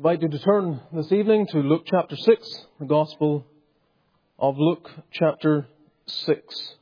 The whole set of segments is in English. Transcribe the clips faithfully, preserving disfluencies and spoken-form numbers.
invite you to turn this evening to Luke chapter six, the Gospel of Luke chapter six.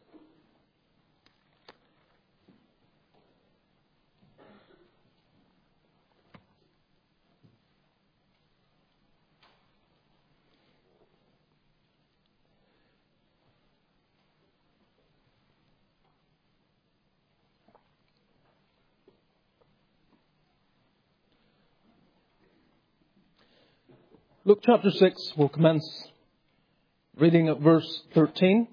Luke chapter six will commence reading at verse thirteen.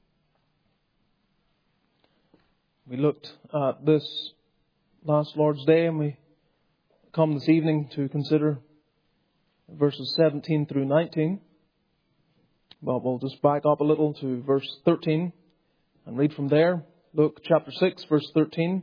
We looked at this last Lord's Day, and we come this evening to consider verses seventeen through nineteen. Well, we'll just back up a little to verse thirteen and read from there. Luke chapter six, verse thirteen.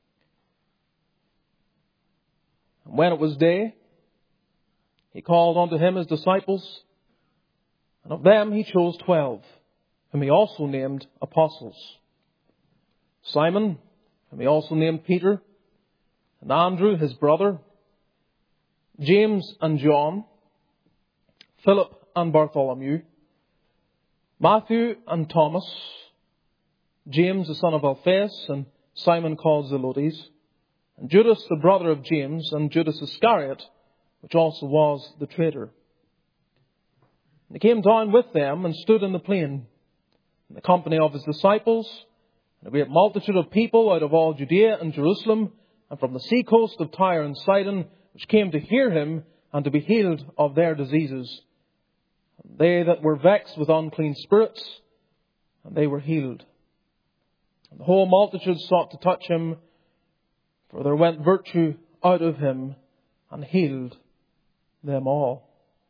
And when it was day, He called unto him his disciples, and of them he chose twelve, whom he also named apostles. Simon, whom he also named Peter, and Andrew his brother, James and John, Philip and Bartholomew, Matthew and Thomas, James the son of Alphaeus, and Simon called Zelotes, and Judas the brother of James, and Judas Iscariot, which also was the traitor. And he came down with them and stood in the plain, in the company of his disciples, and a great multitude of people out of all Judea and Jerusalem, and from the sea coast of Tyre and Sidon, which came to hear him and to be healed of their diseases. And they that were vexed with unclean spirits, and they were healed. And the whole multitude sought to touch him, for there went virtue out of him, and healed them all.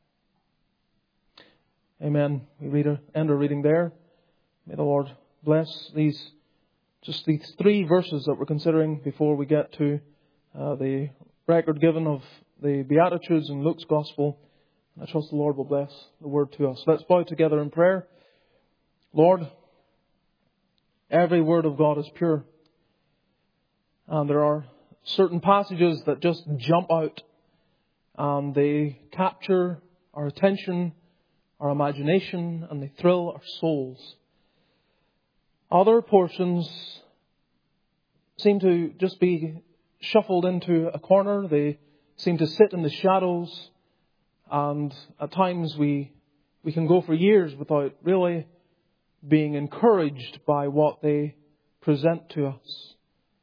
Amen. We read a, end our reading there. May the Lord bless these, just these three verses that we're considering before we get to uh, the record given of the Beatitudes in Luke's Gospel. I trust the Lord will bless the word to us. Let's bow together in prayer. Lord, every word of God is pure. And there are certain passages that just jump out. And they capture our attention, our imagination, and they thrill our souls. Other portions seem to just be shuffled into a corner. They seem to sit in the shadows. And at times we, we can go for years without really being encouraged by what they present to us.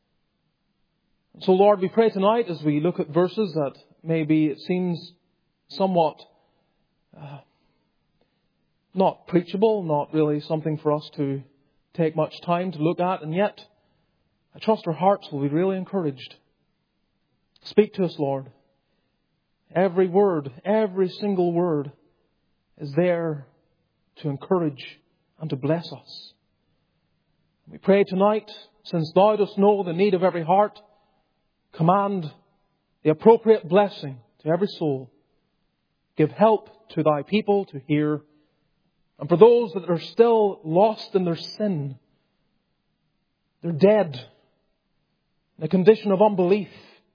So Lord, we pray tonight as we look at verses that maybe it seems somewhat uh, not preachable, not really something for us to take much time to look at. And yet, I trust our hearts will be really encouraged. Speak to us, Lord. Every word, every single word is there to encourage and to bless us. We pray tonight, since Thou dost know the need of every heart, command the appropriate blessing to every soul. Give help to Thy people to hear. And for those that are still lost in their sin, they're dead in a condition of unbelief.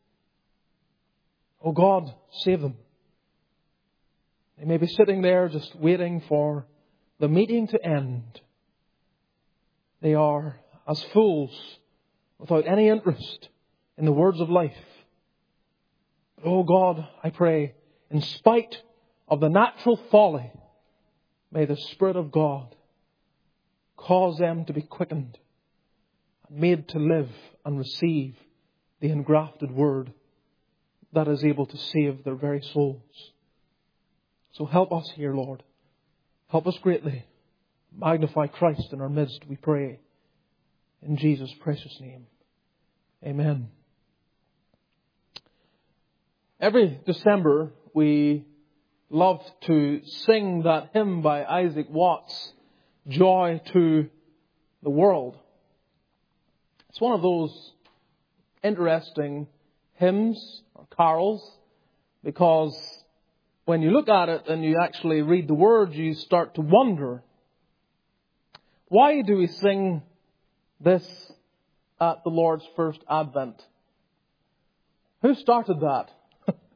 Oh God, save them. They may be sitting there just waiting for the meeting to end. They are as fools without any interest in the words of life. Oh God, I pray, in spite of the natural folly, may the Spirit of God cause them to be quickened, made to live and receive the engrafted word that is able to save their very souls. So help us here, Lord. Help us greatly. Magnify Christ in our midst, we pray. In Jesus' precious name. Amen. Every December, we love to sing that hymn by Isaac Watts, Joy to the World. It's one of those interesting hymns or carols, because when you look at it and you actually read the words, you start to wonder, why do we sing this at the Lord's first Advent? Who started that?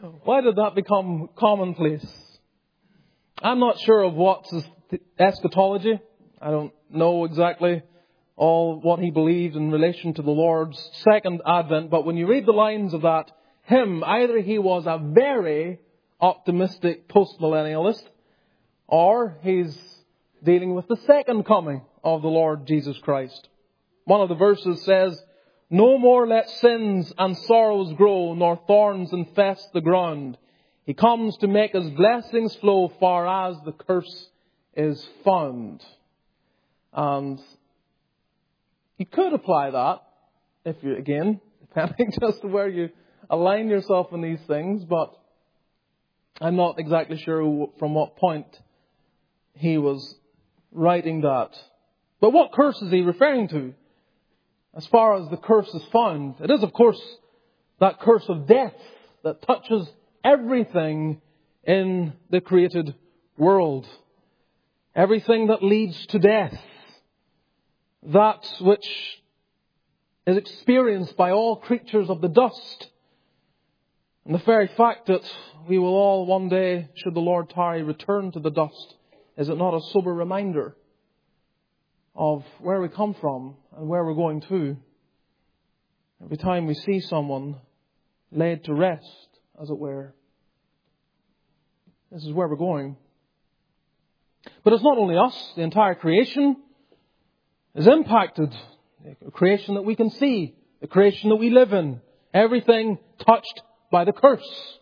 Why did that become commonplace? I'm not sure of what's eschatology. I don't know exactly all what he believed in relation to the Lord's second advent. But when you read the lines of that hymn, either he was a very optimistic postmillennialist, or he's dealing with the second coming of the Lord Jesus Christ. One of the verses says, "No more let sins and sorrows grow, nor thorns infest the ground. He comes to make his blessings flow far as the curse is found." And you could apply that, if you, again, depending just where you align yourself in these things, but I'm not exactly sure from what point he was writing that. But what curse is he referring to? As far as the curse is found, it is, of course, that curse of death that touches everything in the created world. Everything that leads to death. That which is experienced by all creatures of the dust. And the very fact that we will all one day, should the Lord tarry, return to the dust, is it not a sober reminder of where we come from and where we're going to? Every time we see someone laid to rest, as it were, this is where we're going. But it's not only us, the entire creation is impacted. The creation that we can see, the creation that we live in, everything touched by the curse.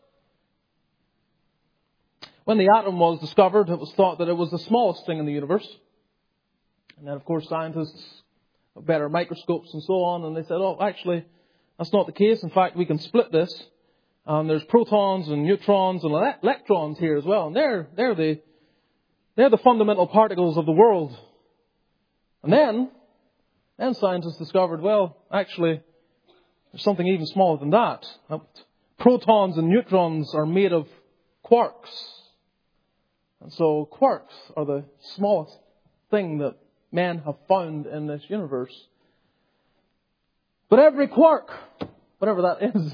When the atom was discovered, it was thought that it was the smallest thing in the universe. And then, of course, scientists have better microscopes and so on, and they said, oh, actually, that's not the case. In fact, we can split this. And there's protons and neutrons and electrons here as well. And they're, they're, the, they're the fundamental particles of the world. And then, then scientists discovered, well, actually, there's something even smaller than that. Protons and neutrons are made of quarks. And so quarks are the smallest thing that men have found in this universe. But every quark, whatever that is,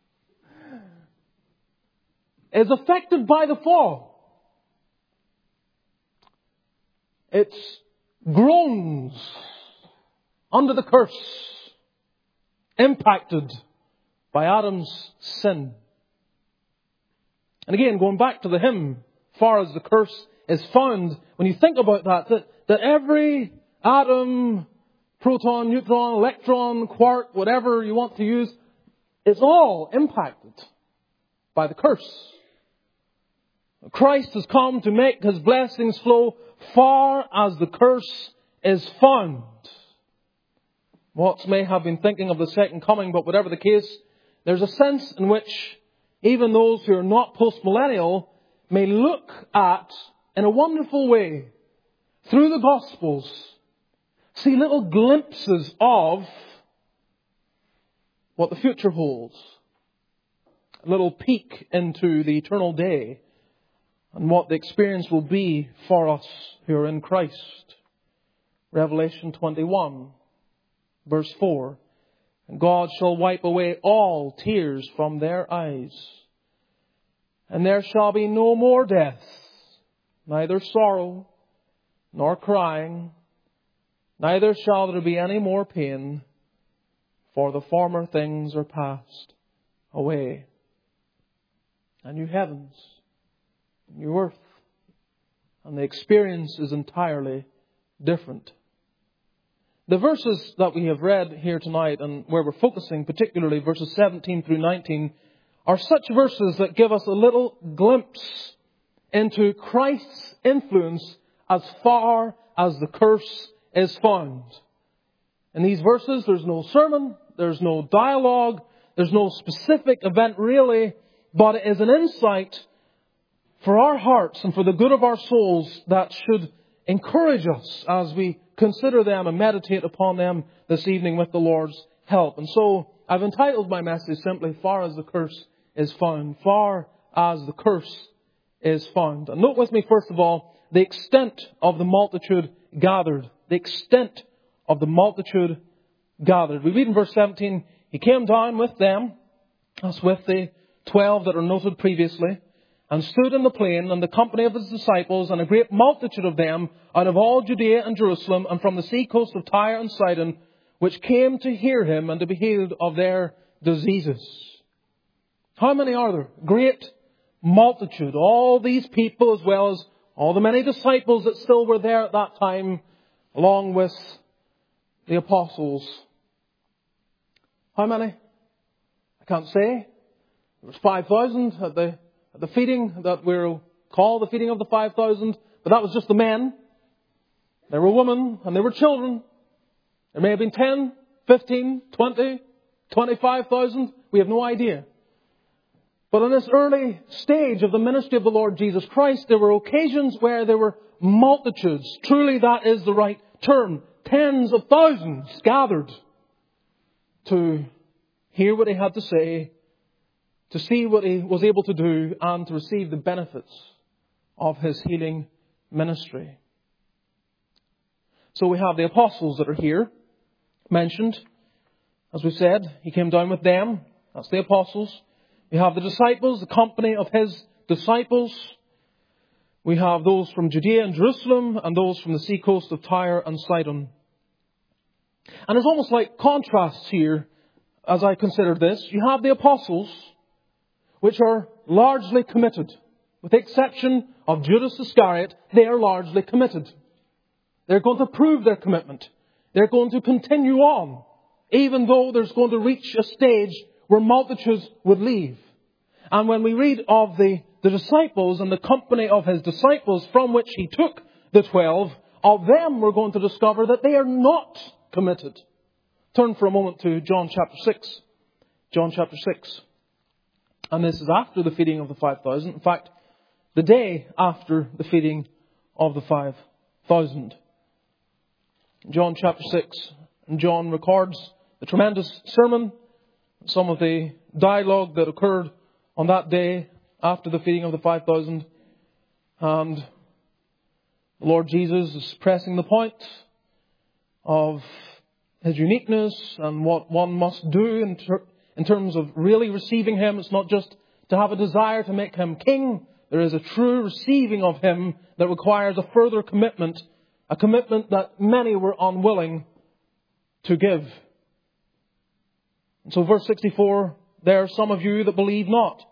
is affected by the fall. It groans under the curse, impacted by Adam's sin. And again, going back to the hymn, far as the curse is found, when you think about that, that, that every atom, proton, neutron, electron, quark, whatever you want to use, it's all impacted by the curse. Christ has come to make his blessings flow far as the curse is found. Watts may have been thinking of the second coming, but whatever the case, there's a sense in which even those who are not postmillennial may look at, in a wonderful way, through the Gospels, see little glimpses of what the future holds. A little peek into the eternal day and what the experience will be for us who are in Christ. Revelation twenty-one, verse four. And God shall wipe away all tears from their eyes. And there shall be no more death, neither sorrow, nor crying, neither shall there be any more pain, for the former things are passed away. A new heavens, a new earth, and the experience is entirely different. The verses that we have read here tonight, and where we're focusing particularly verses seventeen through nineteen, are such verses that give us a little glimpse into Christ's influence as far as the curse is found. In these verses, there's no sermon, there's no dialogue, there's no specific event really, but it is an insight for our hearts and for the good of our souls that should encourage us as we consider them and meditate upon them this evening with the Lord's help. And so I've entitled my message simply, Far as the Curse is Found. Far as the curse is found. And note with me, first of all, the extent of the multitude gathered. The extent of the multitude gathered. We read in verse seventeen, He came down with them, as with the twelve that are noted previously, and stood in the plain in the company of his disciples, and a great multitude of them out of all Judea and Jerusalem, and from the sea coast of Tyre and Sidon, which came to hear him and to be healed of their diseases. How many are there? Great multitude. All these people, as well as all the many disciples that still were there at that time, along with the apostles. How many? I can't say. There was five thousand at the, at the feeding that we'll call the feeding of the five thousand. But that was just the men. There were women and there were children. There may have been ten, fifteen, twenty, twenty-five thousand. We have no idea. But in this early stage of the ministry of the Lord Jesus Christ, there were occasions where there were multitudes. Truly that is the right term. Tens of thousands gathered to hear what he had to say, to see what he was able to do, and to receive the benefits of his healing ministry. So we have the apostles that are here mentioned. As we said, he came down with them. That's the apostles. We have the disciples, the company of his disciples. We have those from Judea and Jerusalem, and those from the seacoast of Tyre and Sidon. And it's almost like contrasts here as I consider this. You have the apostles, which are largely committed. With the exception of Judas Iscariot, they are largely committed. They're going to prove their commitment. They're going to continue on, even though there's going to reach a stage where multitudes would leave. And when we read of the, the disciples and the company of his disciples from which he took the twelve, of them we're going to discover that they are not committed. Turn for a moment to John chapter six. John chapter six. And this is after the feeding of the five thousand. In fact, the day after the feeding of the five thousand. John chapter six. And John records the tremendous sermon, some of the dialogue that occurred on that day after the feeding of the five thousand. And the Lord Jesus is pressing the point of his uniqueness and what one must do in, ter- in terms of really receiving him. It's not just to have a desire to make him king. There is a true receiving of him that requires a further commitment, a commitment that many were unwilling to give. And so verse sixty-four, there are some of you that believe not.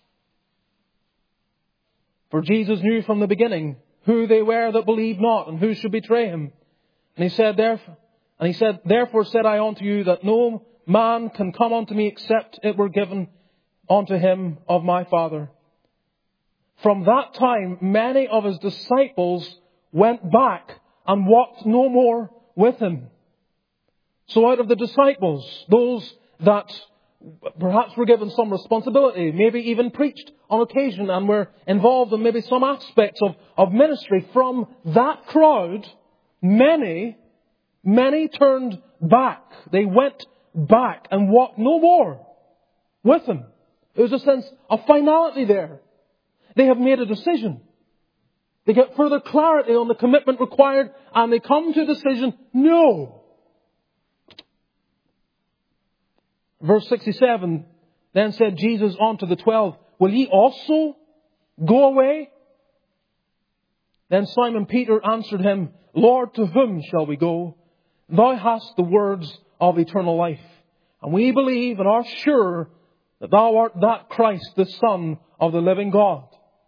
For Jesus knew from the beginning who they were that believed not and who should betray him. And he said, therefore, and he said, therefore said I unto you that no man can come unto me except it were given unto him of my Father. From that time, many of his disciples went back and walked no more with him. So out of the disciples, those that perhaps were given some responsibility, maybe even preached on occasion and were involved in maybe some aspects of, of ministry, from that crowd, many, many turned back. They went back and walked no more with him. There was a sense of finality there. They have made a decision. They get further clarity on the commitment required, and they come to a decision, no. Verse sixty-seven, then said Jesus unto the twelve, will ye also go away? Then Simon Peter answered him, Lord, to whom shall we go? Thou hast the words of eternal life. And we believe and are sure that thou art that Christ, the Son of the living God.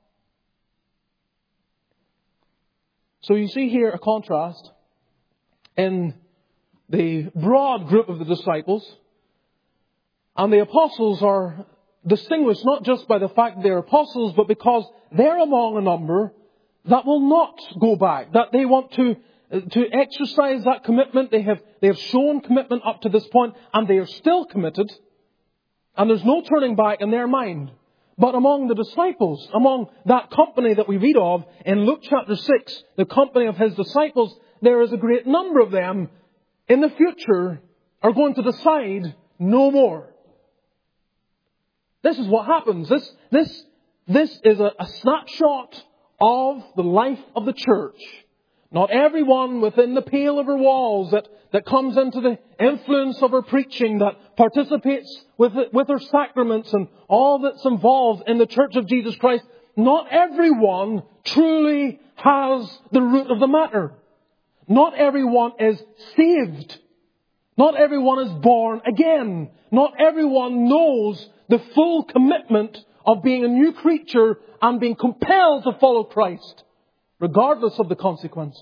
So you see here a contrast in the broad group of the disciples. And the apostles are distinguished not just by the fact they're apostles, but because they're among a number that will not go back, that they want to to exercise that commitment. They have they have shown commitment up to this point, and they are still committed, and there's no turning back in their mind. But among the disciples, among that company that we read of in Luke chapter six, the company of his disciples, there is a great number of them in the future are going to decide no more. This is what happens. This, this, this is a, a snapshot of the life of the church. Not everyone within the pale of her walls that, that comes into the influence of her preaching, that participates with, it, with her sacraments and all that's involved in the Church of Jesus Christ, not everyone truly has the root of the matter. Not everyone is saved. Not everyone is born again. Not everyone knows the full commitment of being a new creature and being compelled to follow Christ, regardless of the consequences.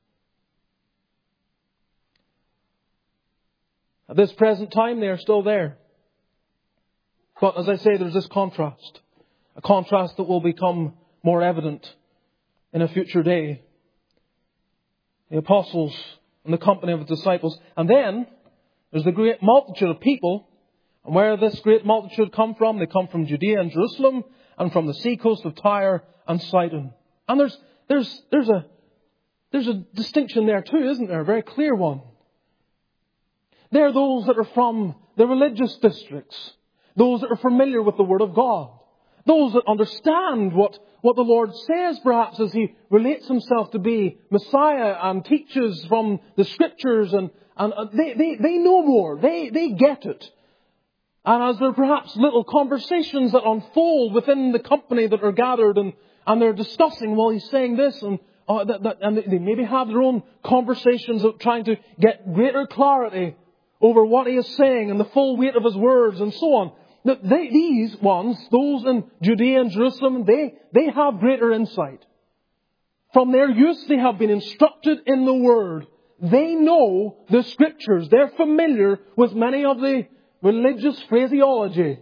At this present time, they are still there. But as I say, there's this contrast. A contrast that will become more evident in a future day. The apostles and the company of the disciples. And then, there's the great multitude of people. And where this great multitude come from? They come from Judea and Jerusalem and from the seacoast of Tyre and Sidon. And there's There's, there's a, there's a distinction there too, isn't there? A very clear one. They're those that are from the religious districts. Those that are familiar with the Word of God. Those that understand what, what the Lord says perhaps as He relates Himself to be Messiah and teaches from the Scriptures. And, and they, they, they know more. They, they get it. And as there are perhaps little conversations that unfold within the company that are gathered and And they're discussing, well, he's saying this, and, uh, that, that, and they maybe have their own conversations of trying to get greater clarity over what he is saying and the full weight of his words and so on. That they, these ones, those in Judea and Jerusalem, they, they have greater insight. From their youth, they have been instructed in the Word. They know the Scriptures. They're familiar with many of the religious phraseology.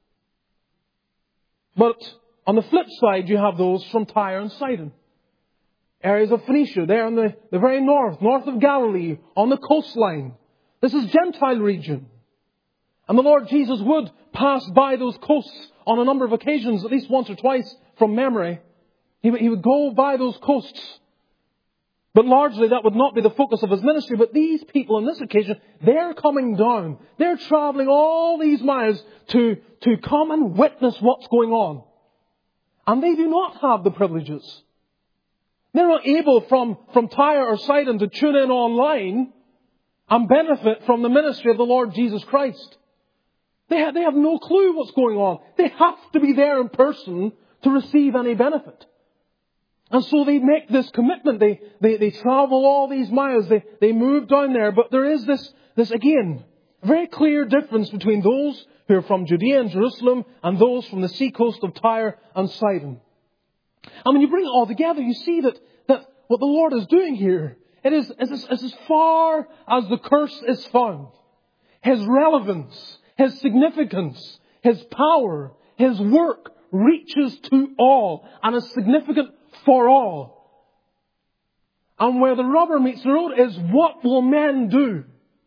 But on the flip side, you have those from Tyre and Sidon. Areas of Phoenicia, there in the, the very north, north of Galilee, on the coastline. This is Gentile region. And the Lord Jesus would pass by those coasts on a number of occasions, at least once or twice from memory. He, he would go by those coasts. But largely that would not be the focus of His ministry. But these people on this occasion, they're coming down. They're travelling all these miles to, to come and witness what's going on. And they do not have the privileges. They're not able from, from Tyre or Sidon to tune in online and benefit from the ministry of the Lord Jesus Christ. They have, they have no clue what's going on. They have to be there in person to receive any benefit. And so they make this commitment. They, they, they travel all these miles. They, they move down there. But there is this, this again, very clear difference between those who are from Judea and Jerusalem and those from the seacoast of Tyre and Sidon. And when you bring it all together, you see that, that what the Lord is doing here, it is, it is, is as far as the curse is found. His relevance, His significance, His power, His work reaches to all and is significant for all. And where the rubber meets the road is, what will men do?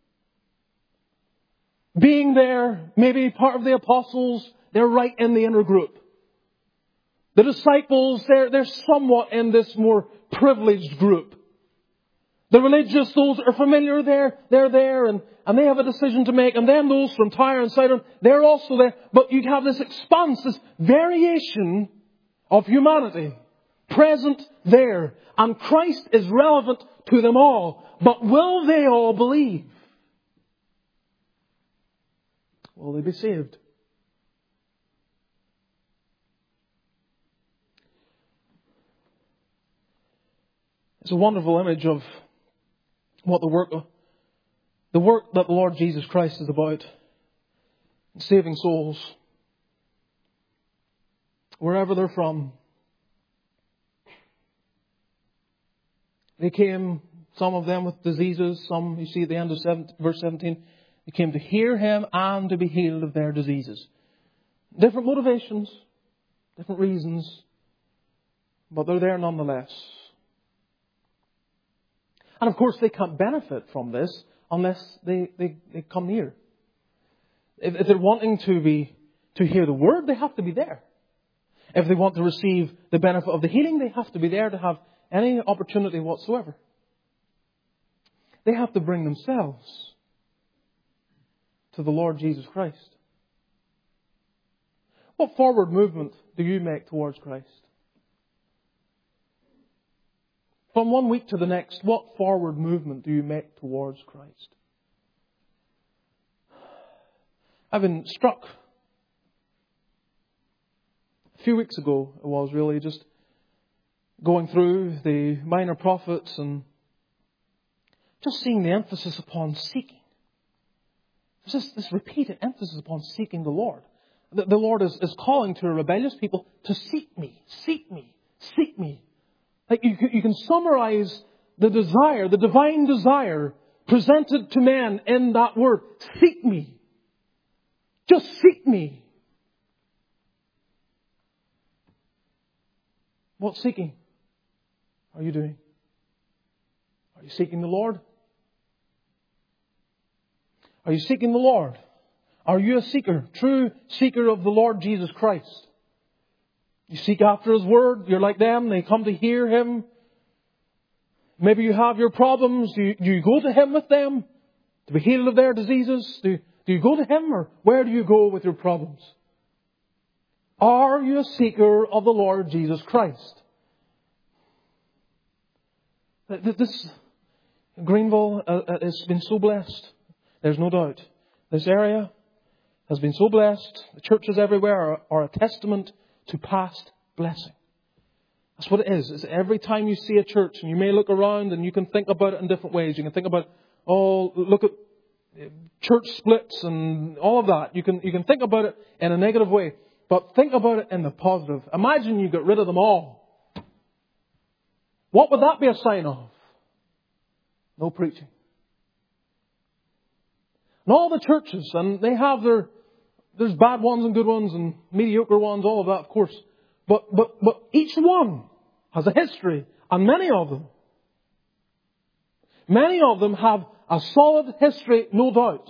Being there, maybe part of the apostles, they're right in the inner group. The disciples, they're, they're somewhat in this more privileged group. The religious, those that are familiar, they're, they're there and, and they have a decision to make. And then those from Tyre and Sidon, they're also there. But you have this expanse, this variation of humanity present there. And Christ is relevant to them all. But will they all believe? Will they be saved? It's a wonderful image of what the work, the work that the Lord Jesus Christ is about. Saving souls. Wherever they're from. They came, some of them with diseases, some, you see at the end of verse seventeen, they came to hear Him and to be healed of their diseases. Different motivations, different reasons, but they're there nonetheless. And of course they can't benefit from this unless they, they, they come near. If, if they're wanting to be to hear the Word, they have to be there. If they want to receive the benefit of the healing, they have to be there to have any opportunity whatsoever. They have to bring themselves to the Lord Jesus Christ. What forward movement do you make towards Christ? From one week to the next, what forward movement do you make towards Christ? I've been struck. A few weeks ago, it was really just going through the minor prophets and just seeing the emphasis upon seeking. There's this, this repeated emphasis upon seeking the Lord. The, the Lord is, is calling to a rebellious people to seek me, seek me, seek me. Like you, you can summarize the desire, the divine desire presented to man in that word. Seek me. Just seek me. What seeking are you doing? Are you seeking the Lord? Are you seeking the Lord? Are you a seeker, true seeker of the Lord Jesus Christ? You seek after His Word. You're like them. They come to hear Him. Maybe you have your problems. Do you, do you go to Him with them to be healed of their diseases? Do, do you go to Him, or where do you go with your problems? Are you a seeker of the Lord Jesus Christ? This Greenville has been so blessed. There's no doubt. This area has been so blessed. The churches everywhere are, are a testament to past blessing. That's what it is. It's every time you see a church, and you may look around and you can think about it in different ways. You can think about, oh, look at church splits and all of that. You can, you can think about it in a negative way. But think about it in the positive. Imagine you got rid of them all. What would that be a sign of? No preaching. And all the churches, and they have their, there's bad ones and good ones and mediocre ones, all of that, of course. But, but, but each one has a history, and many of them, many of them have a solid history, no doubt.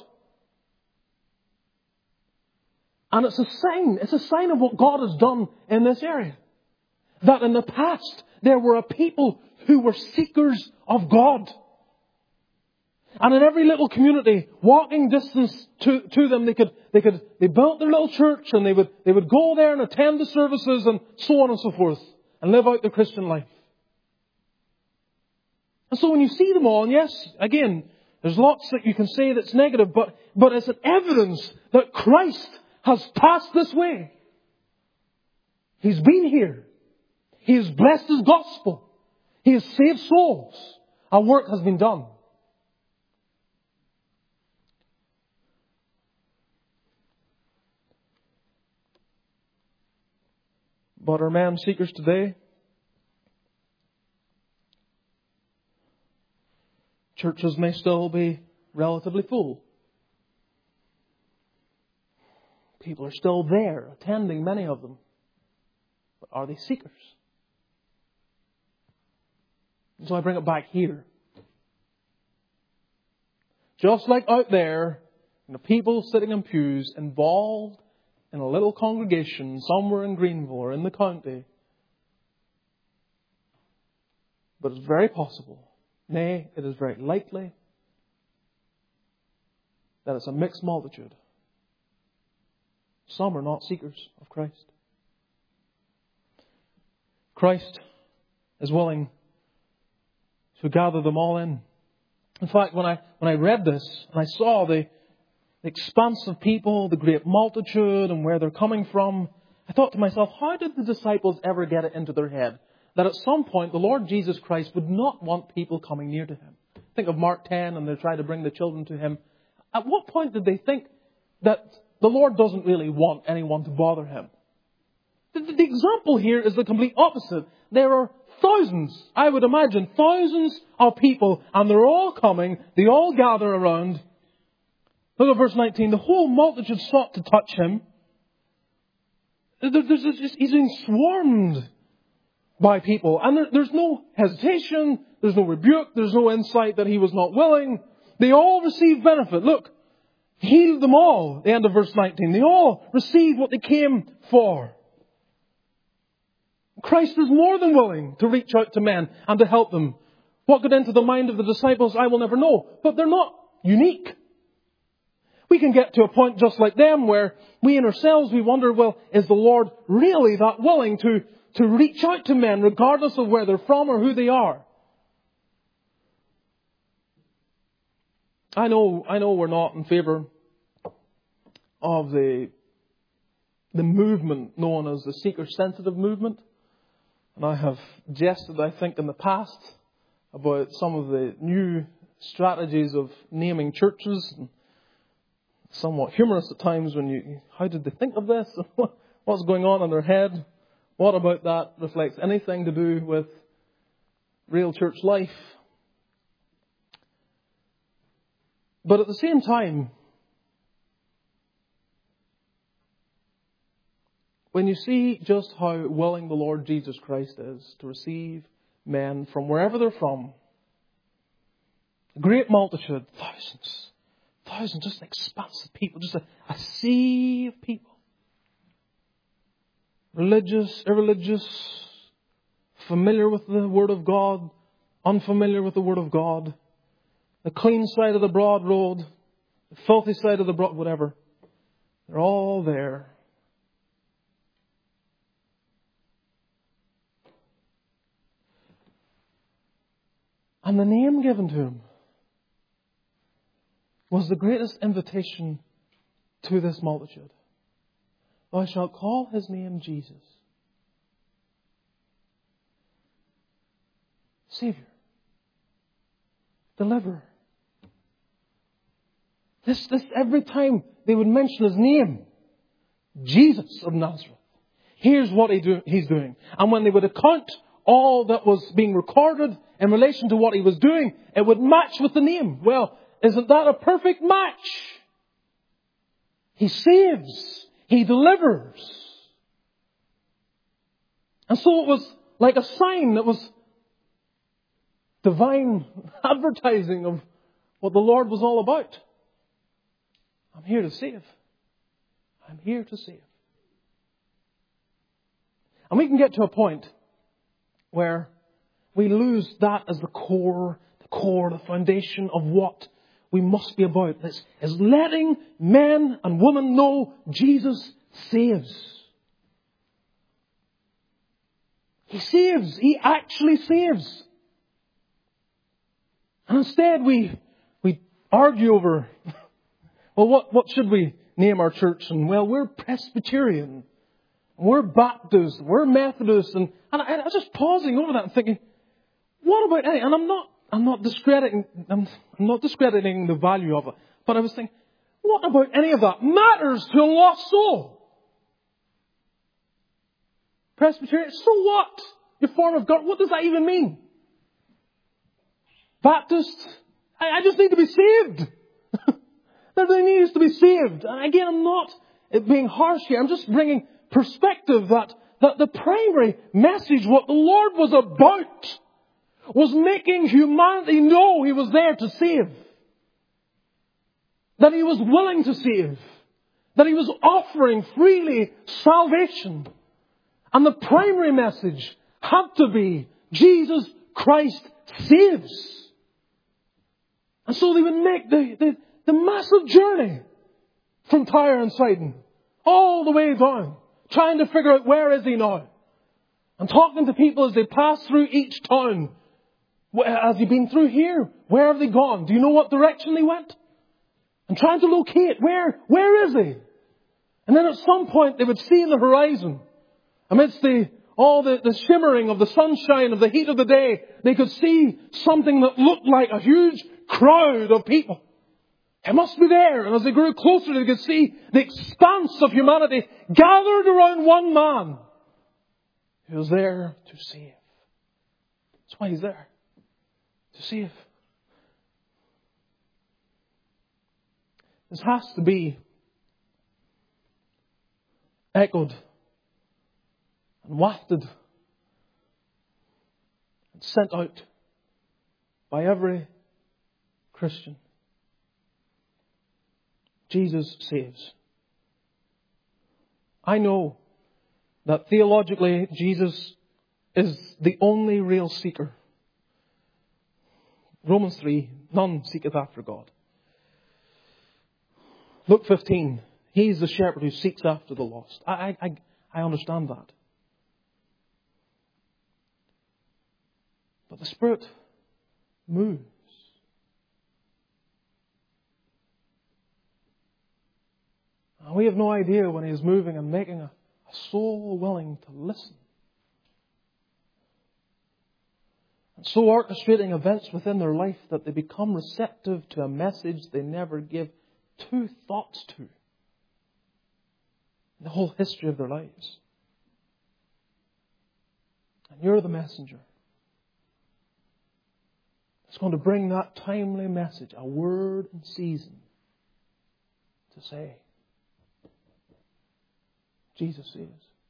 And it's a sign, it's a sign of what God has done in this area. That in the past, there were a people who were seekers of God. And in every little community, walking distance to, to them, they could, they could, they built their little church, and they would, they would go there and attend the services and so on and so forth, and live out their Christian life. And so when you see them all, and yes, again, there's lots that you can say that's negative, but, but it's an evidence that Christ has passed this way. He's been here. He has blessed His gospel. He has saved souls. Our work has been done. But are men seekers today? Churches may still be relatively full. People are still there, attending, many of them. But are they seekers? And so I bring it back here. Just like out there, the people sitting in pews involved in a little congregation somewhere in Greenville or in the county. But it's very possible, nay, it is very likely, that it's a mixed multitude. Some are not seekers of Christ. Christ is willing to gather them all in. In fact, when I when I read this and I saw the, the expanse of people, the great multitude, and where they're coming from, I thought to myself, how did the disciples ever get it into their head that at some point the Lord Jesus Christ would not want people coming near to Him? Think of Mark ten, and they try to bring the children to Him. At what point did they think that the Lord doesn't really want anyone to bother Him? The, the example here is the complete opposite. There are thousands, I would imagine, thousands of people, and they're all coming, they all gather around. Look at verse nineteen. The whole multitude sought to touch Him. There, there's just, he's being swarmed by people. And there, there's no hesitation, there's no rebuke, there's no insight that He was not willing. They all received benefit. Look, He healed them all, the end of verse nineteen. They all received what they came for. Christ is more than willing to reach out to men and to help them. What got into the mind of the disciples, I will never know. But they're not unique. We can get to a point just like them where we in ourselves, we wonder, well, is the Lord really that willing to, to reach out to men regardless of where they're from or who they are? I know, I know we're not in favour of the, the movement known as the seeker-sensitive movement. And I have jested, I think, in the past about some of the new strategies of naming churches. And somewhat humorous at times when you, how did they think of this? What's going on in their head? What about that reflects anything to do with real church life? But at the same time, when you see just how willing the Lord Jesus Christ is to receive men from wherever they're from, a great multitude, thousands, thousands, just an expanse of people, just a, a sea of people. Religious, irreligious, familiar with the Word of God, unfamiliar with the Word of God, the clean side of the broad road, the filthy side of the broad, whatever. They're all there. And the name given to him was the greatest invitation to this multitude. Thou shalt call his name Jesus. Savior. Deliverer. This, this, every time they would mention his name, Jesus of Nazareth. Here's what he do, he's doing. And when they would account all that was being recorded in relation to what he was doing, it would match with the name. Well, isn't that a perfect match? He saves. He delivers. And so it was like a sign that was divine advertising of what the Lord was all about. I'm here to save. I'm here to save. And we can get to a point where we lose that as the core, the core, the foundation of what we must be about. This is letting men and women know Jesus saves. He saves. He actually saves. And instead we we argue over, well, what, what should we name our church? And well, we're Presbyterian. We're Baptist. We're Methodist. And, and I, I was just pausing over that and thinking, what about any? And I'm not I'm not discrediting I'm, I'm not discrediting the value of it. But I was thinking, what about any of that matters to a lost soul? Presbyterian, so what? Your form of God, what does that even mean? Baptist, I, I just need to be saved. Everybody needs to be saved. And again, I'm not being harsh here. I'm just bringing perspective that, that the primary message, what the Lord was about, was making humanity know He was there to save. That He was willing to save. That He was offering freely salvation. And the primary message had to be Jesus Christ saves. And so they would make the, the, the massive journey from Tyre and Sidon all the way down, trying to figure out where is He now. And talking to people as they pass through each town. Has He been through here? Where have they gone? Do you know what direction they went? And trying to locate where, where is He? And then at some point they would see in the horizon, amidst the, all the, the shimmering of the sunshine, of the heat of the day, they could see something that looked like a huge crowd of people. It must be there. And as they grew closer, they could see the expanse of humanity gathered around one man who was there to save. That's why He's there. To save. This has to be echoed and wafted and sent out by every Christian. Jesus saves. I know that theologically Jesus is the only real seeker. Romans three, none seeketh after God. Luke fifteen, He's the shepherd who seeks after the lost. I, I, I understand that. But the Spirit moves. And we have no idea when He is moving and making a, a soul willing to listen. And so orchestrating events within their life that they become receptive to a message they never give two thoughts to in the whole history of their lives. And you're the messenger. It's going to bring that timely message, a word in season, to say, Jesus says.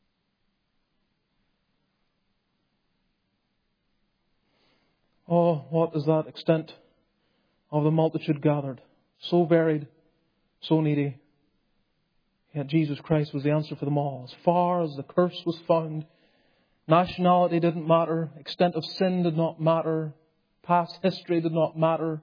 Oh, what is that extent of the multitude gathered? So varied, so needy. Yet Jesus Christ was the answer for them all. As far as the curse was found, nationality didn't matter, extent of sin did not matter, past history did not matter.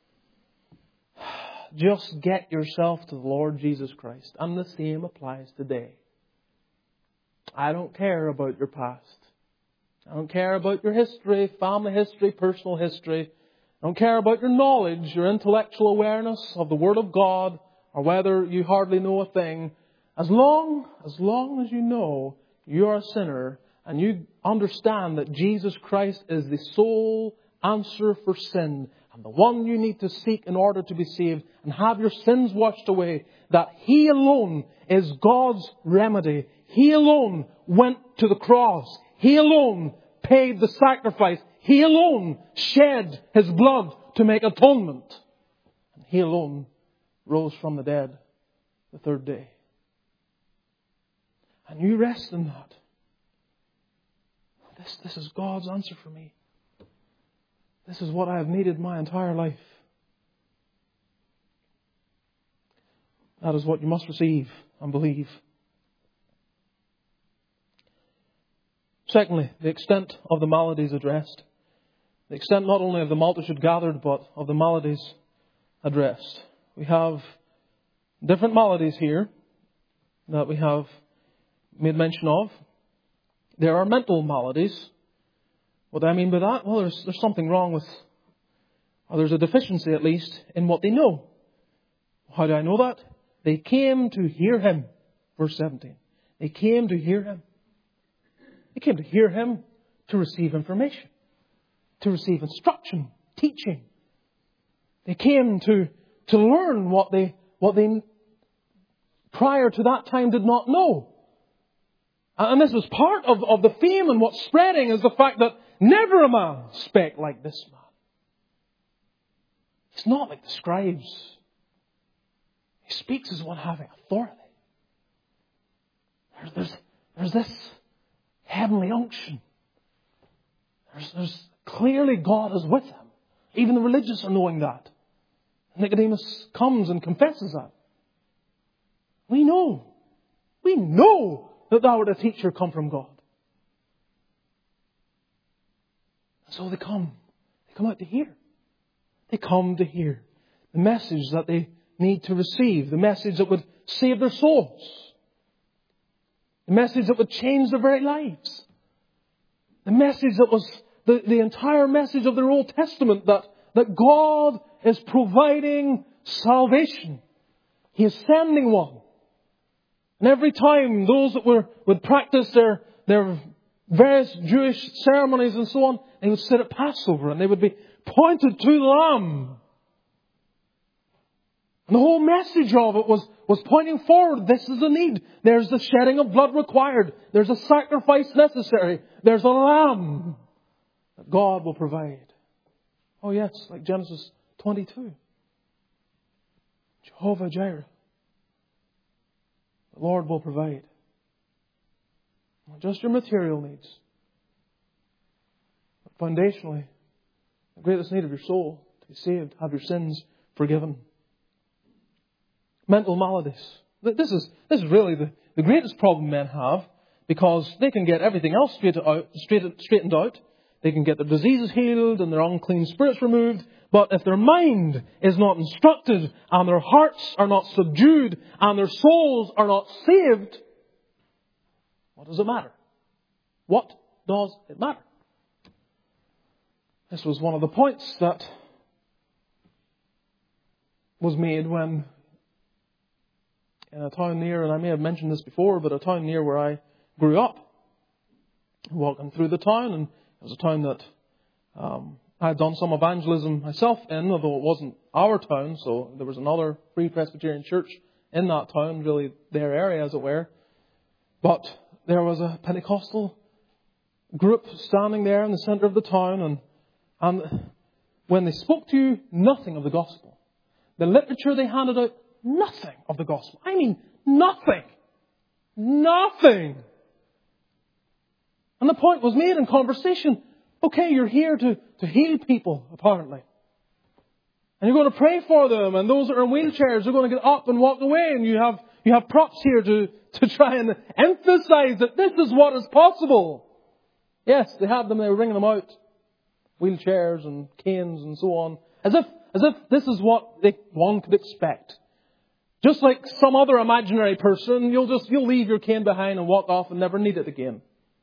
Just get yourself to the Lord Jesus Christ. And the same applies today. I don't care about your past. I don't care about your history, family history, personal history. I don't care about your knowledge, your intellectual awareness of the Word of God, or whether you hardly know a thing. As long, as long as you know you are a sinner and you understand that Jesus Christ is the sole answer for sin and the one you need to seek in order to be saved and have your sins washed away, that He alone is God's remedy. He alone went to the cross. He alone paid the sacrifice. He alone shed His blood to make atonement. And He alone rose from the dead the third day. And you rest in that. This, this is God's answer for me. This is what I have needed my entire life. That is what you must receive and believe. Secondly, the extent of the maladies addressed. The extent not only of the multitude gathered, but of the maladies addressed. We have different maladies here that we have made mention of. There are mental maladies. What do I mean by that? Well, there's, there's something wrong with, or there's a deficiency at least, in what they know. How do I know that? They came to hear Him. Verse seventeen. They came to hear Him. They came to hear Him to receive information, to receive instruction, teaching. They came to, to learn what they, what they prior to that time did not know. And this is part of, of the theme, and what's spreading is the fact that never a man spake like this man. He's not like the scribes. He speaks as one having authority. There's, there's, there's this heavenly unction. There's, there's clearly God is with him. Even the religious are knowing that. Nicodemus comes and confesses that. We know. We know that thou art a teacher come from God. So they come. They come out to hear. They come to hear the message that they need to receive. The message that would save their souls. The message that would change their very lives. The message that was the, the entire message of their Old Testament, that, that God is providing salvation. He is sending one. And every time those that were would practice their, their various Jewish ceremonies and so on, they would sit at Passover and they would be pointed to the Lamb. And the whole message of it was, was pointing forward. This is the need. There's the shedding of blood required. There's a sacrifice necessary. There's a Lamb that God will provide. Oh yes, like Genesis twenty-two. Jehovah Jireh. The Lord will provide. Not just your material needs, but foundationally, the greatest need of your soul, to be saved, have your sins forgiven. Mental maladies. This is, this is really the, the greatest problem men have, because they can get everything else straightened out, straightened out. They can get their diseases healed and their unclean spirits removed. But if their mind is not instructed and their hearts are not subdued and their souls are not saved, what does it matter? What does it matter? This was one of the points that was made when in a town near, and I may have mentioned this before, but a town near where I grew up. Walking through the town, and it was a town that um, I had done some evangelism myself in, although it wasn't our town, so there was another Free Presbyterian church in that town, really their area as it were. But there was a Pentecostal group standing there in the centre of the town, and, and when they spoke to you, nothing of the gospel. The literature they handed out, nothing of the gospel. I mean, nothing. Nothing. And the point was made in conversation. Okay, you're here to, to heal people, apparently. And you're going to pray for them. And those that are in wheelchairs are going to get up and walk away. And you have, you have props here to, to try and emphasize that this is what is possible. Yes, they had them. They were bringing them out. Wheelchairs and canes and so on. As if, as if this is what they, one could expect. Just like some other imaginary person, you'll just, you'll leave your cane behind and walk off and never need it again.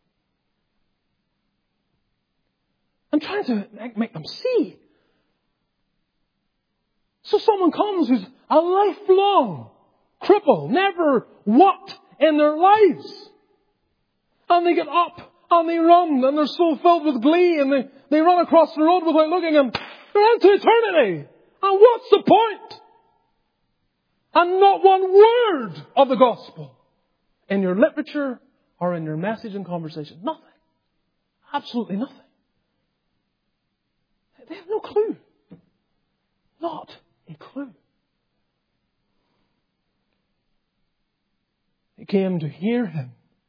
I'm trying to make them see. So someone comes who's a lifelong cripple, never walked in their lives. And they get up and they run and they're so filled with glee and they, they run across the road without looking and they're into eternity. And what's the point? And not one word of the gospel in your literature or in your message and conversation. Nothing. Absolutely nothing. They have no clue. Not a clue. They came to hear Him.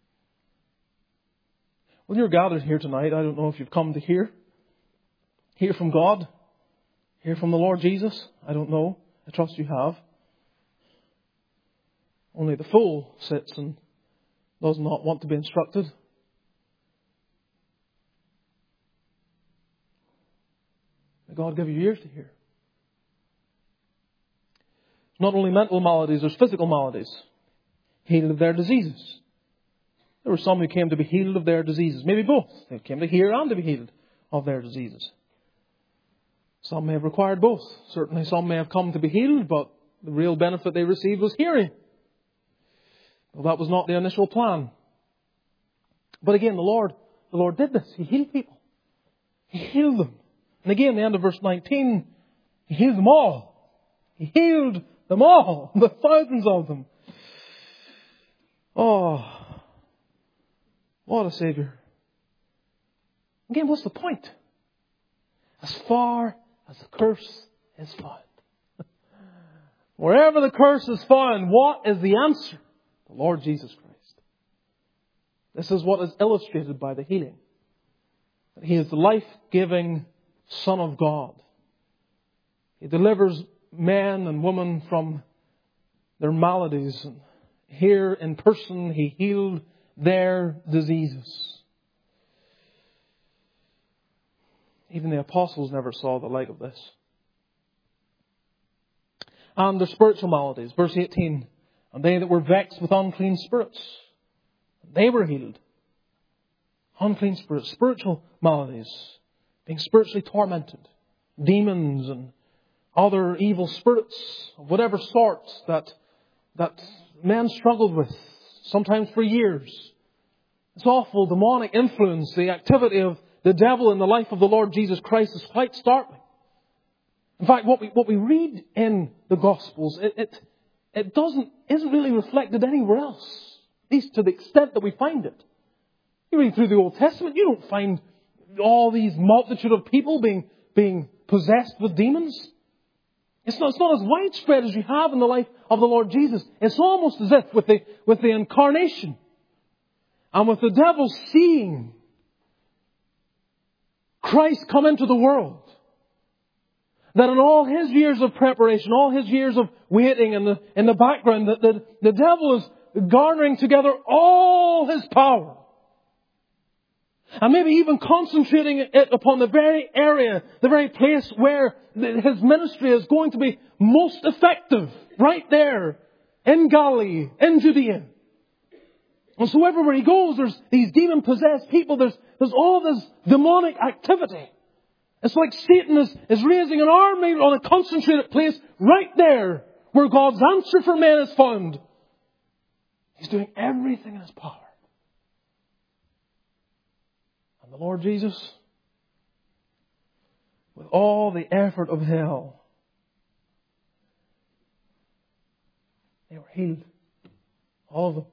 Well, you're gathered here tonight. I don't know if you've come to hear. Hear from God. Hear from the Lord Jesus. I don't know. I trust you have. Only the fool sits and does not want to be instructed. May God give you ears to hear. It's not only mental maladies, there's physical maladies. Healed of their diseases. There were some who came to be healed of their diseases. Maybe both. They came to hear and to be healed of their diseases. Some may have required both. Certainly some may have come to be healed, but the real benefit they received was hearing. Well, that was not the initial plan. But again, the Lord, the Lord did this. He healed people. He healed them. And again, the end of verse nineteen, He healed them all. He healed them all. The thousands of them. Oh, what a Saviour. Again, what's the point? As far as the curse is found. Wherever the curse is found, what is the answer? The Lord Jesus Christ. This is what is illustrated by the healing. That He is the life-giving Son of God. He delivers men and women from their maladies. And here in person, He healed their diseases. Even the apostles never saw the like of this. And their spiritual maladies. Verse eighteen. And they that were vexed with unclean spirits, they were healed. Unclean spirits, spiritual maladies, being spiritually tormented, demons and other evil spirits of whatever sort that that men struggled with, sometimes for years. This awful demonic influence, the activity of the devil in the life of the Lord Jesus Christ is quite startling. In fact, what we what we read in the Gospels, it, it It doesn't, isn't really reflected anywhere else. At least to the extent that we find it. You read through the Old Testament, you don't find all these multitude of people being, being possessed with demons. It's not, it's not as widespread as you have in the life of the Lord Jesus. It's almost as if with the, with the incarnation and with the devil seeing Christ come into the world, that in all His years of preparation, all His years of waiting in the, in the background, that the, the devil is garnering together all his power. And maybe even concentrating it upon the very area, the very place where His ministry is going to be most effective. Right there, in Galilee, in Judea. And so everywhere He goes, there's these demon-possessed people. There's, there's all this demonic activity. It's like Satan is, is raising an army on a concentrated place right there where God's answer for men is found He's doing everything in his power. And the Lord Jesus, with all the effort of hell, they were healed. All of them.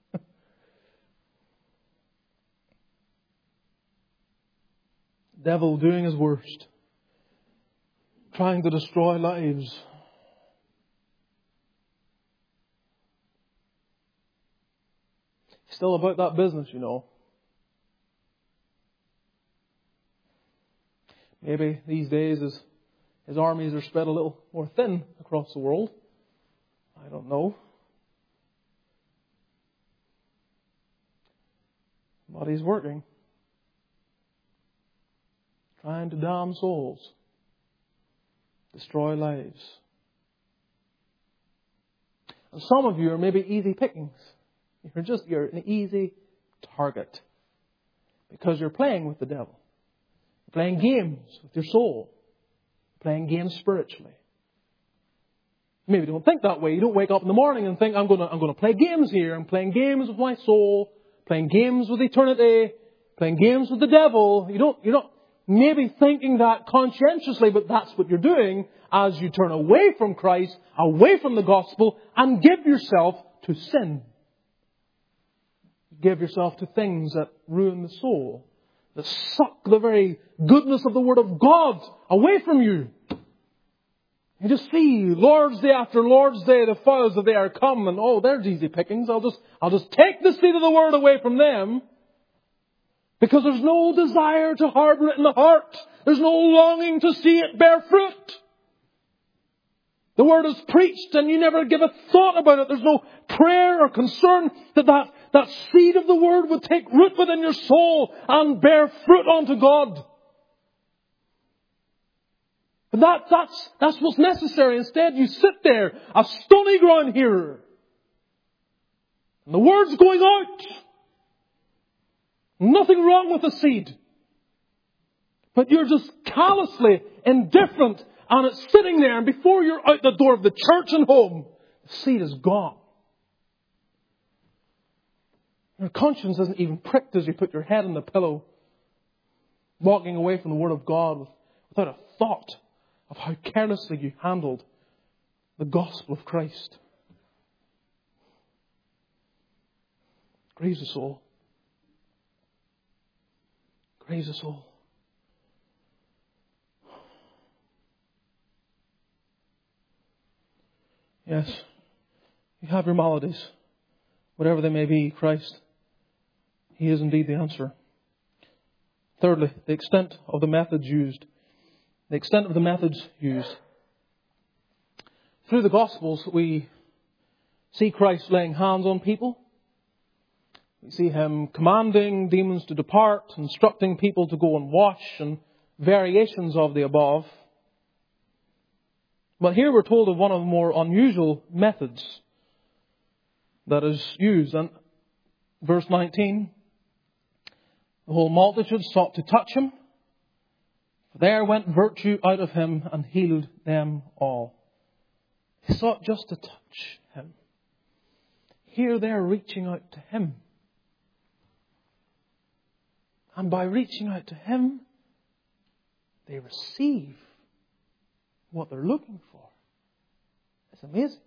Devil doing his worst, trying to destroy lives. Still about that business, you know. Maybe these days his, his armies are spread a little more thin across the world. I don't know. But he's working. Trying to damn souls. Destroy lives. And some of you are maybe easy pickings. You're just, you're an easy target. Because you're playing with the devil. You're playing games with your soul. You're playing games spiritually. Maybe you don't think that way. You don't wake up in the morning and think, I'm going to, I'm going to play games here. I'm playing games with my soul. Playing games with eternity. Playing games with the devil. You don't, you're not maybe thinking that conscientiously, but that's what you're doing as you turn away from Christ, away from the gospel, and give yourself to sin. Give yourself to things that ruin the soul, that suck the very goodness of the Word of God away from you. You just see Lord's Day after Lord's Day, the fowls of the air come, and oh, there's easy pickings. I'll just, I'll just take the seed of the Word away from them. Because there's no desire to harbour it in the heart. There's no longing to see it bear fruit. The Word is preached and you never give a thought about it. There's no prayer or concern that that, that seed of the Word would take root within your soul and bear fruit unto God. But that, that's, that's what's necessary. Instead, you sit there, a stony ground hearer. And the Word's going out. Nothing wrong with the seed. But you're just callously indifferent and it's sitting there, and before you're out the door of the church and home, the seed is gone. Your conscience isn't even pricked as you put your head on the pillow, walking away from the Word of God without a thought of how carelessly you handled the gospel of Christ. Grieves the soul. Grieves the soul. Yes, you have your maladies, whatever they may be. Christ, He is indeed the answer. Thirdly, the extent of the methods used. The extent of the methods used. Through the Gospels, we see Christ laying hands on people. We see Him commanding demons to depart, instructing people to go and wash, and variations of the above. But here we're told of one of the more unusual methods that is used. And verse nineteen, the whole multitude sought to touch Him. There went virtue out of Him and healed them all. They sought just to touch Him. Here they're reaching out to Him. And by reaching out to Him, they receive what they're looking for. It's amazing.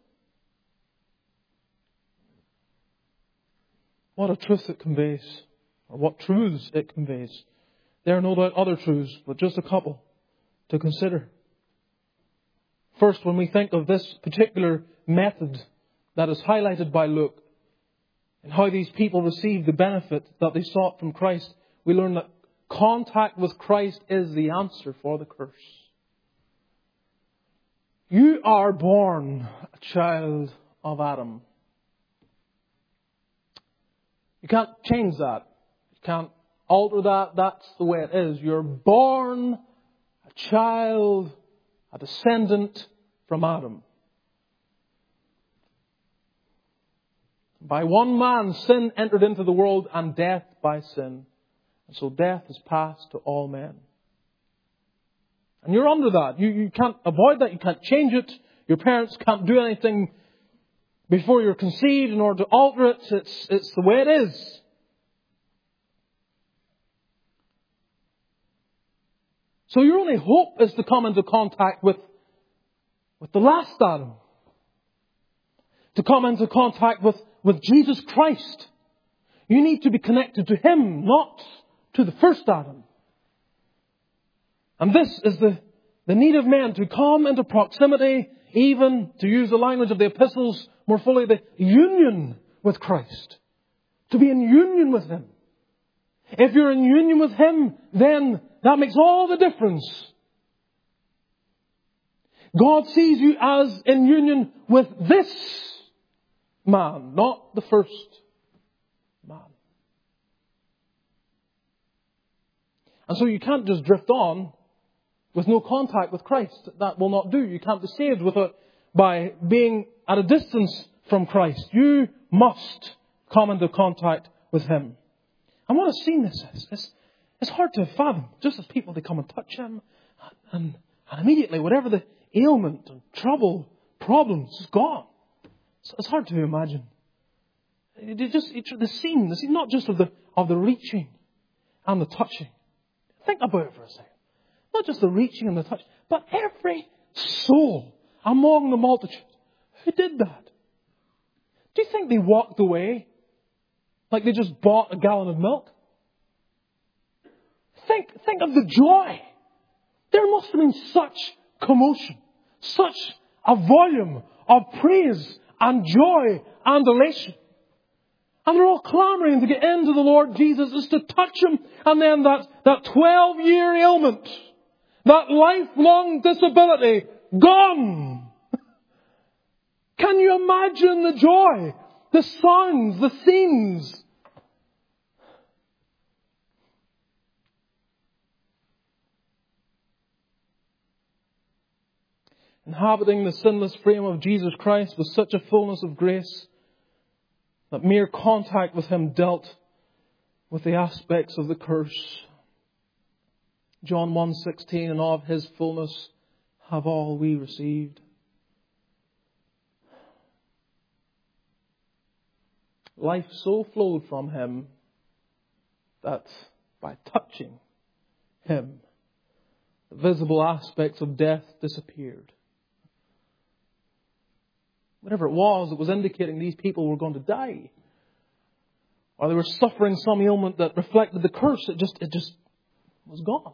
What a truth it conveys, or what truths it conveys. There are no doubt other truths, but just a couple to consider. First, when we think of this particular method that is highlighted by Luke, and how these people received the benefit that they sought from Christ, we learn that contact with Christ is the answer for the curse. You are born a child of Adam. You can't change that. You can't alter that. That's the way it is. You're born a child, a descendant from Adam. By one man, sin entered into the world, and death by sin. And so death is passed to all men. And you're under that. You, you can't avoid that. You can't change it. Your parents can't do anything before you're conceived in order to alter it. It's, it's the way it is. So your only hope is to come into contact with, with the last Adam. To come into contact with, with Jesus Christ. You need to be connected to Him, not to the first Adam. And this is the, the need of men to come into proximity, even, to use the language of the epistles more fully, the union with Christ. To be in union with Him. If you're in union with Him, then that makes all the difference. God sees you as in union with this man, not the first man. And so you can't just drift on with no contact with Christ. That will not do. You can't be saved with it by being at a distance from Christ. You must come into contact with Him. And what a scene this is. It's, it's hard to fathom. Just as people, they come and touch Him, and, and immediately whatever the ailment and trouble, problems is gone. It's, it's hard to imagine. It, it just it, the scene, the scene, not just of the of the reaching and the touching. Think about it for a second. Not just the reaching and the touch, but every soul among the multitude who did that. Do you think they walked away like they just bought a gallon of milk? Think, think of the joy. There must have been such commotion, such a volume of praise and joy and elation. And they're all clamoring to get into the Lord Jesus, is to touch Him. And then that, that twelve-year ailment, that lifelong disability, gone. Can you imagine the joy, the sounds, the scenes? Inhabiting the sinless frame of Jesus Christ with such a fullness of grace that mere contact with Him dealt with the aspects of the curse. John one sixteen, and of His fullness have all we received. Life so flowed from Him that by touching Him, the visible aspects of death disappeared. Whatever it was, it was indicating these people were going to die. Or they were suffering some ailment that reflected the curse. It just, it just was gone.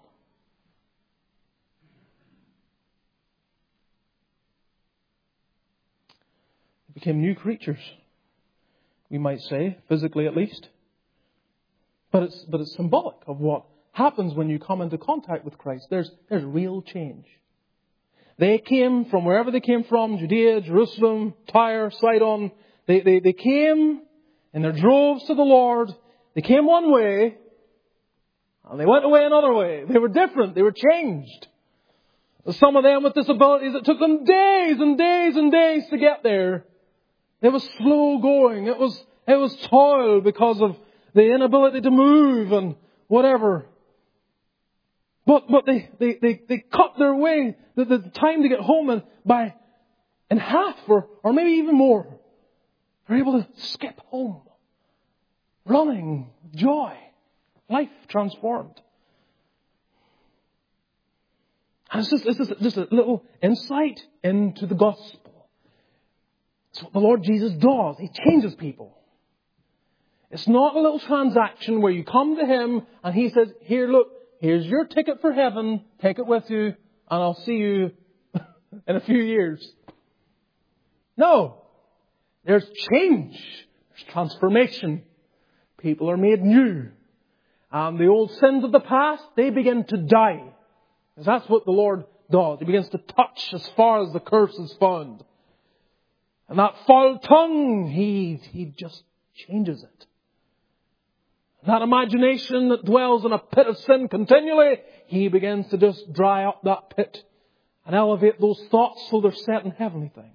They became new creatures, we might say, physically at least. But it's, but it's symbolic of what happens when you come into contact with Christ. There's, there's real change. They came from wherever they came from, Judea, Jerusalem, Tyre, Sidon. They, they, they came in their droves to the Lord. They came one way, and they went away another way. They were different. They were changed. Some of them with disabilities, it took them days and days and days to get there. It was slow going. It was, it was toil because of the inability to move and whatever. But, but they, they, they, they cut their way, the, the time to get home and by, in half or, or maybe even more. They're able to skip home. Running, joy, life transformed. And it's just, it's just, just a little insight into the gospel. It's what the Lord Jesus does. He changes people. It's not a little transaction where you come to Him and He says, here, look, here's your ticket for heaven. Take it with you and I'll see you in a few years. No. There's change. There's transformation. People are made new. And the old sins of the past, they begin to die. Because that's what the Lord does. He begins to touch as far as the curse is found. And that foul tongue, He, he just changes it. That imagination that dwells in a pit of sin continually, He begins to just dry up that pit and elevate those thoughts so they're set in heavenly things.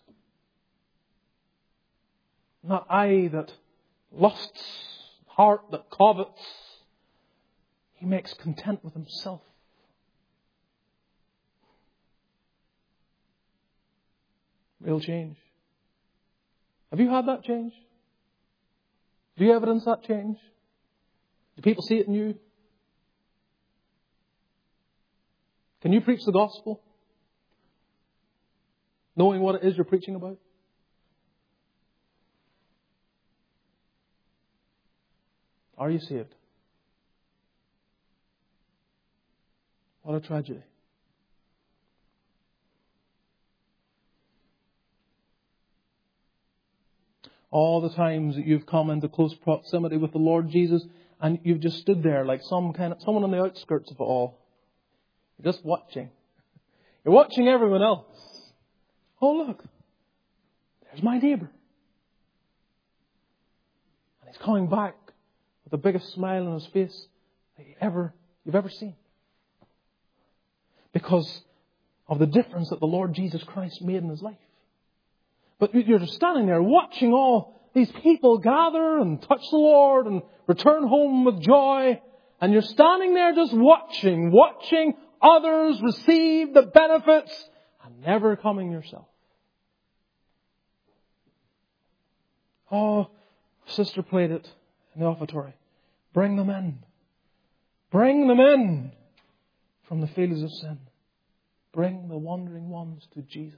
Not eye that lusts, heart that covets. He makes content with Himself. Real change. Have you had that change? Do you evidence that change? Do people see it in you? Can you preach the gospel, knowing what it is you're preaching about? Are you saved? What a tragedy. All the times that you've come into close proximity with the Lord Jesus and you've just stood there like some kind of someone on the outskirts of it all. You're just watching. You're watching everyone else. Oh, look. There's my neighbour. And he's coming back with the biggest smile on his face that you ever, you've ever seen. Because of the difference that the Lord Jesus Christ made in his life. But you're just standing there watching all these people gather and touch the Lord and return home with joy. And you're standing there just watching, watching others receive the benefits and never coming yourself. Oh, sister played it in the offertory. Bring them in. Bring them in from the fields of sin. Bring the wandering ones to Jesus.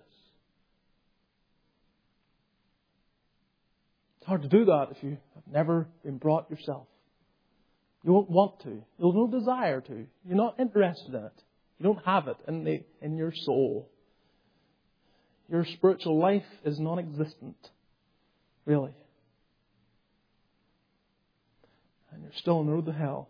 It's hard to do that if you have never been brought yourself. You won't want to. You'll have no desire to. You're not interested in it. You don't have it in the in your soul. Your spiritual life is non-existent, really. And you're still on the road to hell.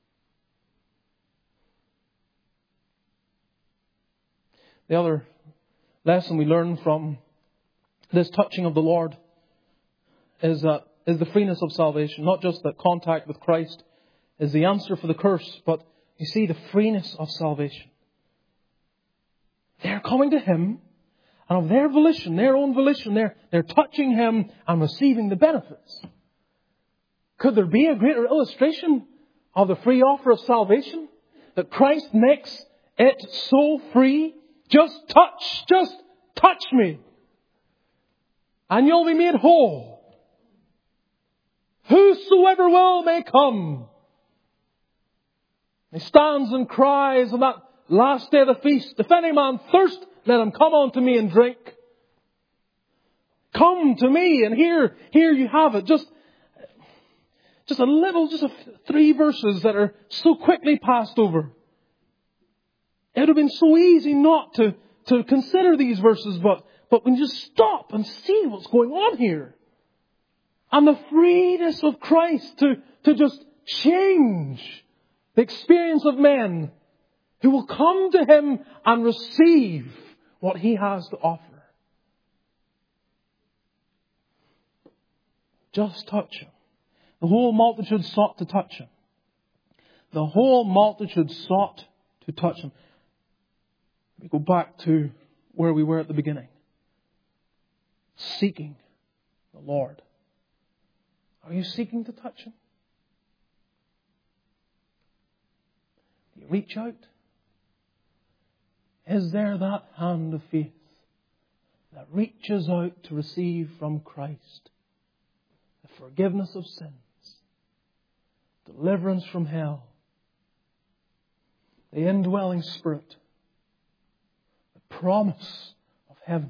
The other lesson we learn from this touching of the Lord is that is the freeness of salvation. Not just that contact with Christ is the answer for the curse, but you see the freeness of salvation. They're coming to Him, and of their volition, their own volition, they're, they're touching Him and receiving the benefits. Could there be a greater illustration of the free offer of salvation? That Christ makes it so free. Just touch, just touch me, and you'll be made whole. Whosoever will may come. He stands and cries on that last day of the feast, if any man thirst, let him come unto me and drink. Come to me, and here, here you have it. Just, just a little, just a, three verses that are so quickly passed over. It would have been so easy not to, to consider these verses, but, but when you just stop and see what's going on here. And the freeness of Christ to, to just change the experience of men who will come to Him and receive what He has to offer. Just touch Him. The whole multitude sought to touch Him. The whole multitude sought to touch Him. We go back to where we were at the beginning. Seeking the Lord. Are you seeking to touch Him? Do you reach out? Is there that hand of faith that reaches out to receive from Christ the forgiveness of sins, deliverance from hell, the indwelling Spirit, the promise of heaven?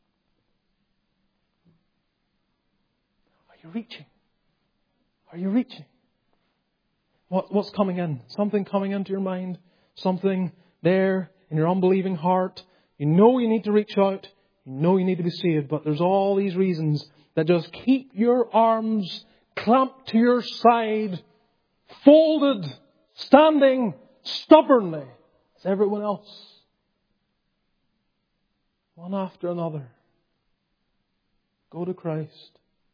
Are you reaching? Are you reaching? What, what's coming in? Something coming into your mind? Something there in your unbelieving heart? You know you need to reach out. You know you need to be saved. But there's all these reasons that just keep your arms clamped to your side, folded, standing stubbornly as everyone else. One after another. Go to Christ.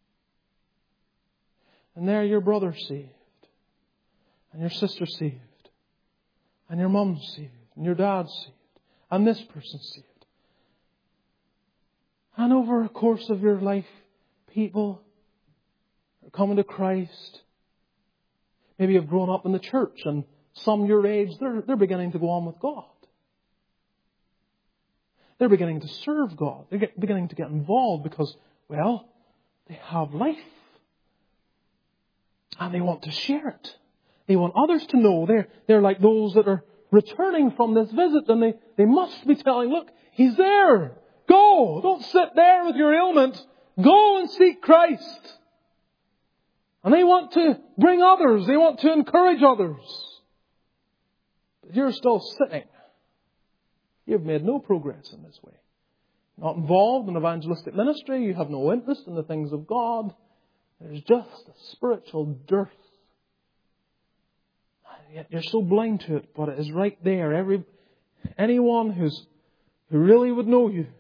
And there your brother's saved. And your sister's saved. And your mum's saved. And your dad's saved. And this person's saved. And over the course of your life, people are coming to Christ. Maybe you've grown up in the church, and some your age, they're, they're beginning to go on with God. They're beginning to serve God. They're get, beginning to get involved because, well, They have life. And they want to share it. They want others to know. They're, they're like those that are returning from this visit, and they, they must be telling, look, He's there. Go. Don't sit there with your ailment. Go and seek Christ. And they want to bring others. They want to encourage others. But you're still sitting. You've made no progress in this way. Not involved in evangelistic ministry. You have no interest in the things of God. There's just a spiritual dearth. And yet you're so blind to it, but it is right there. Every anyone who's who really would know you,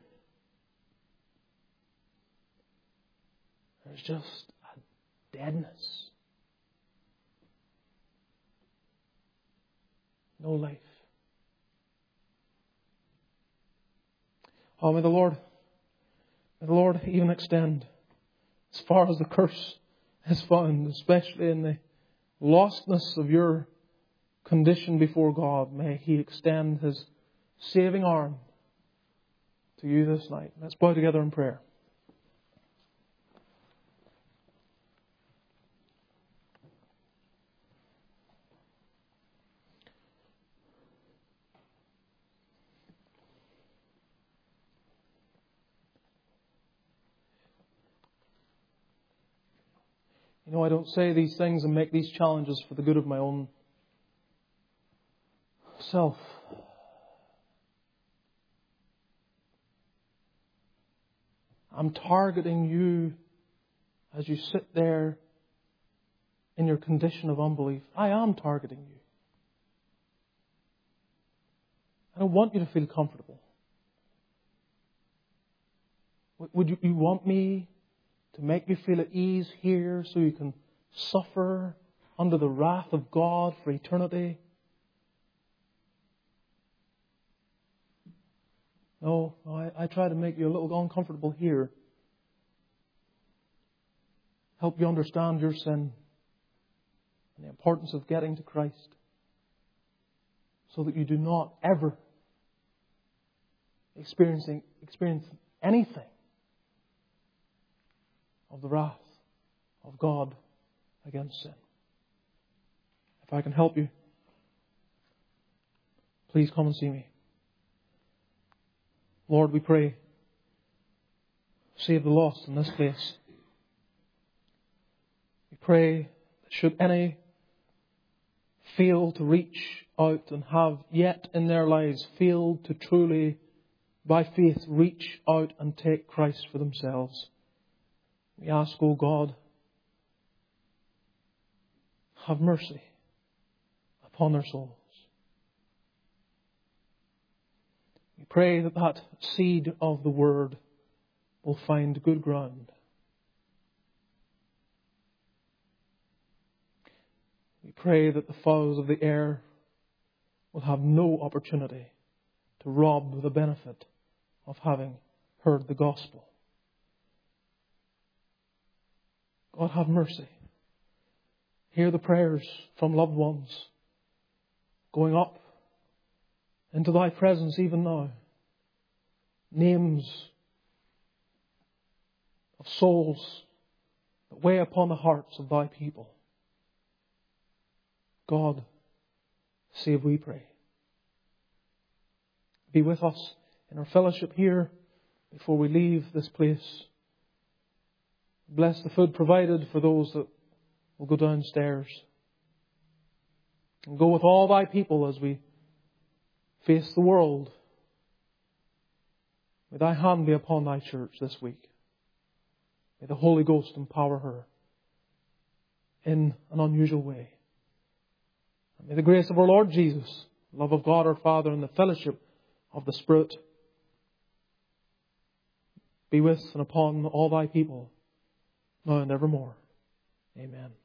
there's just a deadness. No life. Oh, may the Lord, may the Lord even extend as far as the curse is found, especially in the lostness of your condition before God. May He extend His saving arm to you this night. Let's bow together in prayer. You know, I don't say these things and make these challenges for the good of my own self. I'm targeting you as you sit there in your condition of unbelief. I am targeting you. I don't want you to feel comfortable. Would you, you want me to make you feel at ease here so you can suffer under the wrath of God for eternity? No, no I, I try to make you a little uncomfortable here. Help you understand your sin and the importance of getting to Christ so that you do not ever experiencing, experience anything of the wrath of God against sin. If I can help you, please come and see me. Lord, we pray, save the lost in this place. We pray that should any fail to reach out and have yet in their lives failed to truly, by faith, reach out and take Christ for themselves, we ask, O God, have mercy upon their souls. We pray that that seed of the Word will find good ground. We pray that the fowls of the air will have no opportunity to rob the benefit of having heard the gospel. God, have mercy. Hear the prayers from loved ones going up into Thy presence even now. Names of souls that weigh upon the hearts of Thy people. God, save we pray. Be with us in our fellowship here before we leave this place. Bless the food provided for those that will go downstairs. And go with all Thy people as we face the world. May Thy hand be upon Thy church this week. May the Holy Ghost empower her in an unusual way. And may the grace of our Lord Jesus, the love of God our Father, and the fellowship of the Spirit be with and upon all Thy people, now and evermore. Amen.